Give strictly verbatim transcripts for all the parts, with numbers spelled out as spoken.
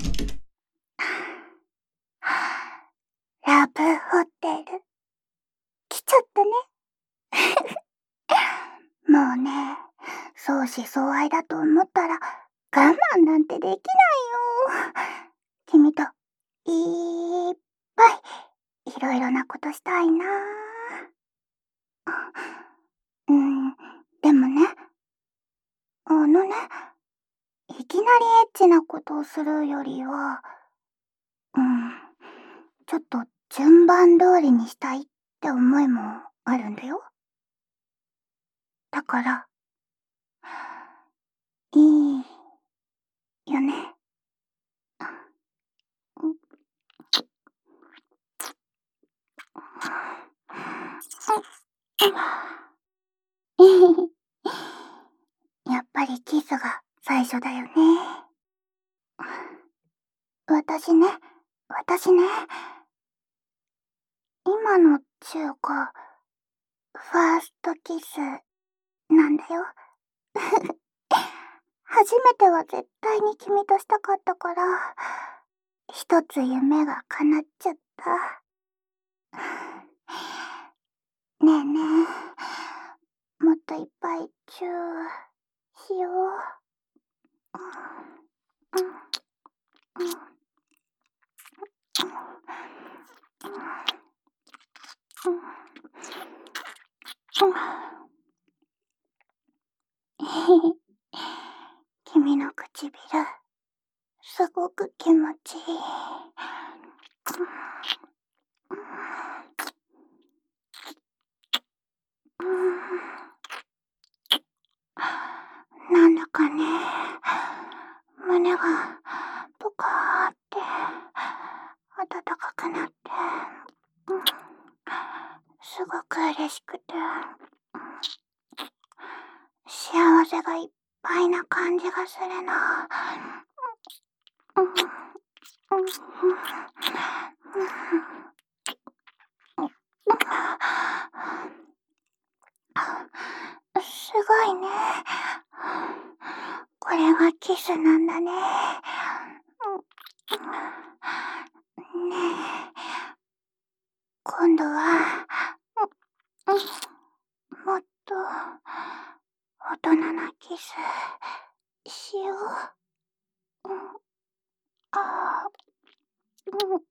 ラブホテル、来ちゃったね。もうね、相思相愛だと思ったら我慢なんてできないよ。君といっぱいいろいろなことしたいな。うん、でもね、あのね、いきなりエッチなことをするよりは、うん、ちょっと順番通りにしたいって思いもあるんだよ。だから、いいよね。やっぱりキスが最初だよね。私ね、私ね、今の中華、ファーストキスなんだよ。初めては絶対に君としたかったから、一つ夢が叶っちゃった。ねえねえ、もっといっぱいチューしよう。君の唇、すごく気持ちいい。なんだかね、胸がポカーって暖かくなって、すごく嬉しくて、幸せがいっぱいな感じがするな。すごいね。これがキスなんだね。ねえ、今度はもっと大人なキスしよう。あー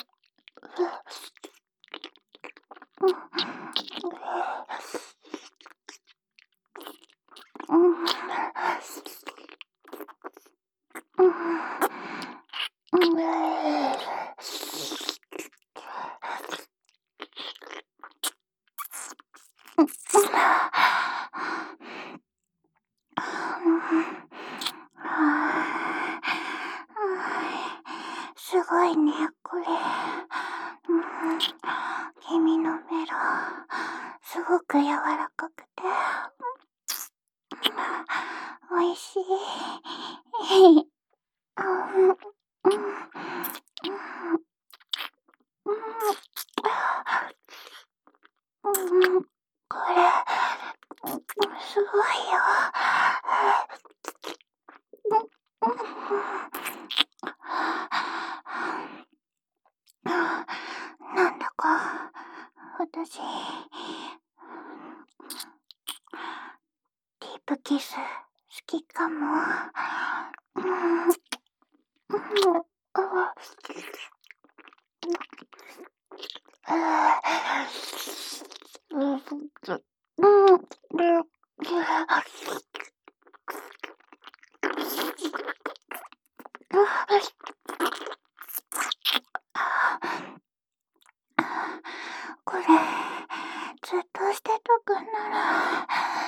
すごいね、これ。君のメロ、すごく柔らかくて、おいしい。これ、すごいよ。なんだか、私、ディープキス、好きかも。これ、ずっとしてたくなる。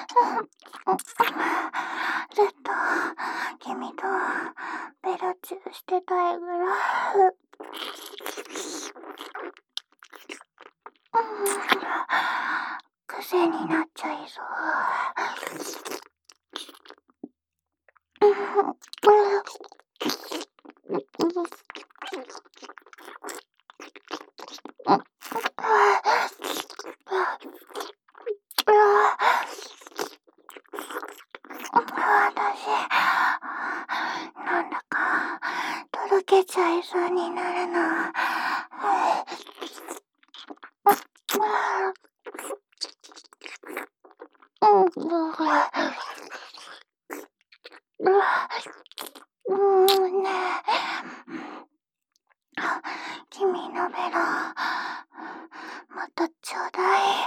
ずっと、君と、ベロチューしてたいぐらい。癖になっちゃいそう。私、なんだか、とろけちゃいそうになるの。うんねえ、君のベロ、またちょうだい。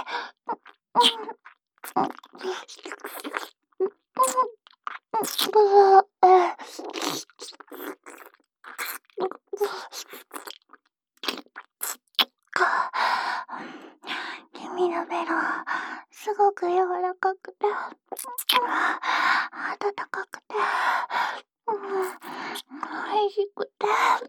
君のベロ、すごく柔らかくて、温かくて、美味しくて、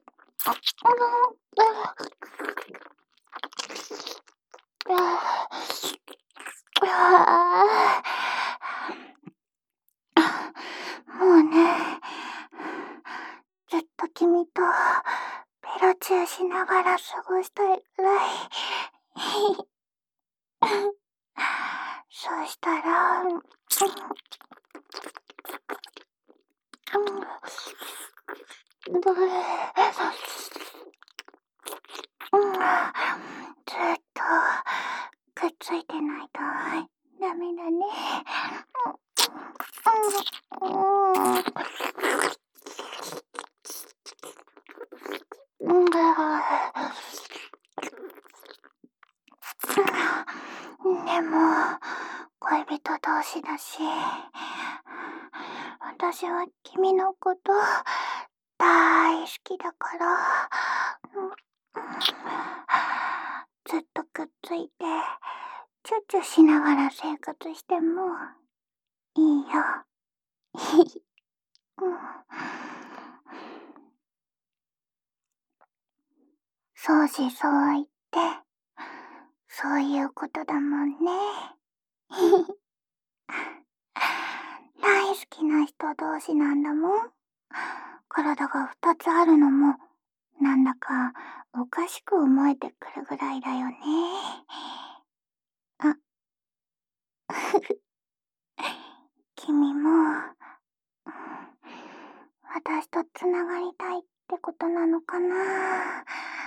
もうね、ずっと君とベロチューしながら過ごしたいくらい。そうしたら、ずっとくっついてないとダメだね。でも恋人同士だし、私は君のこと大好きだから、ずっとくっついてチュッチュしながら生活してもいいよ。そうしそう言って、そういうことだもんね。大好きな人同士なんだもん。体が二つあるのも、なんだかおかしく思えてくるぐらいだよね。あ、君も、私とつながりたいってことなのかな。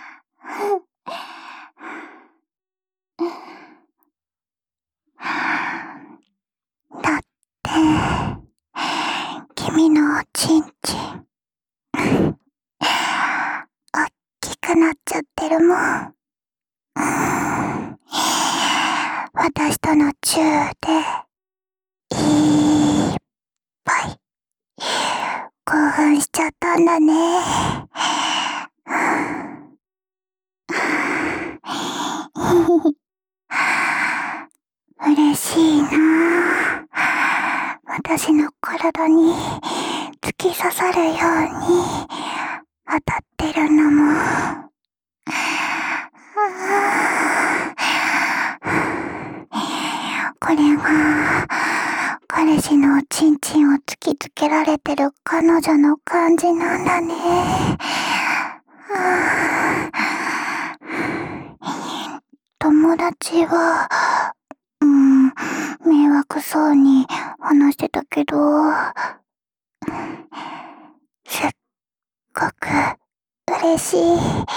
だって、君のおちんちん、おっきくなっちゃってるもん。私とのチューで、いっぱい、興奮しちゃったんだね。嬉しいなぁ。私の体に突き刺さるように当たってるのも。これが彼氏のおちんちんを突きつけられてる彼女の感じなんだね。友達は、うん、迷惑そうに話してたけど、すっごく嬉しい。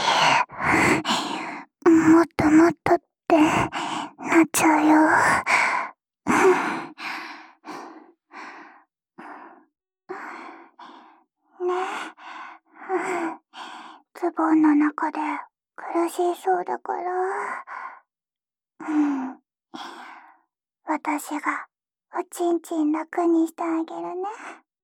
もっともっとってなっちゃうよ。ねえ、ズボンの中で苦しそうだから、うん、私がおちんちん楽にしてあげるね。